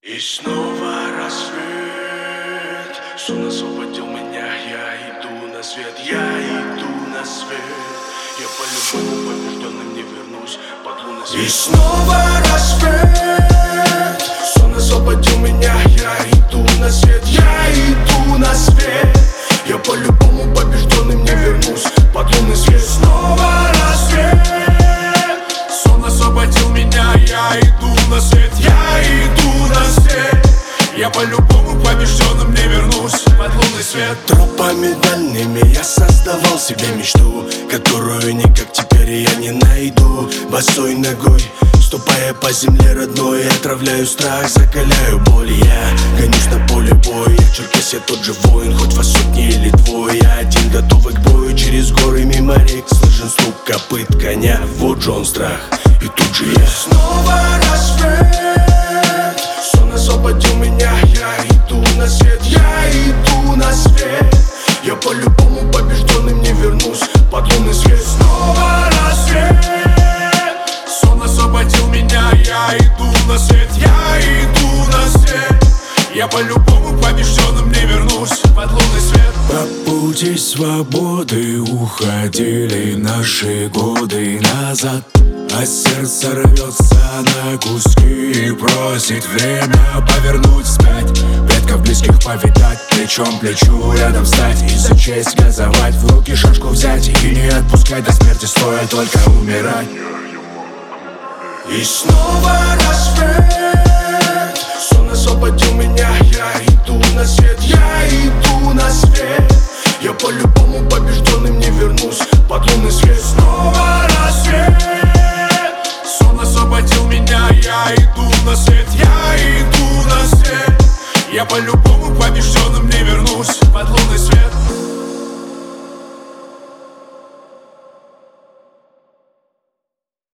И снова рассвет, сон освободил меня, я иду на свет, я иду на свет. Я по-любому побежденным не вернусь под лунный свет. И снова рассвет, сон освободил меня, я иду на свет, я иду на свет. Я по-любому побежденным не вернусь под лунный свет. Снова рассвет, сон освободил меня, я иду на свет, я иду на свет. Я по-любому побежденным не вернусь под лунный свет. Тропами дальними я создавал себе мечту, которую никак теперь я не найду. Босой ногой, ступая по земле родной, отравляю страх, закаляю боль. Я гонюсь на поле боя, Черкес, я тот же воин, хоть во сотне или двое. Я один, готовый к бою, через горы мимо рек слышен стук копыт коня. Вот же он страх, и тут же я. Снова рассвет, сон освободил меня, я иду на свет, я иду на свет. Я по-любому побежденным не вернусь под лунный свет. Снова рассвет, сон освободил меня, я иду на свет, я иду на свет. Я по-любому побежденным не вернусь под лунный свет. По пути свободы уходили наши годы назад, а сердце рвется на куски и просит время повернуть вспять. Предков близких повидать, плечом к плечу рядом встать и за честь газовать, в руки шашку взять и не отпускать до смерти, стоя только умирать. И снова рассвет, сон освободил меня, я иду на свет, я иду на свет. Я по-любому побежденным не вернусь под лунный свет. Снова рассвет, сон освободил меня, я иду на свет, я иду на свет. Я по-любому побежденным не вернусь под лунный свет.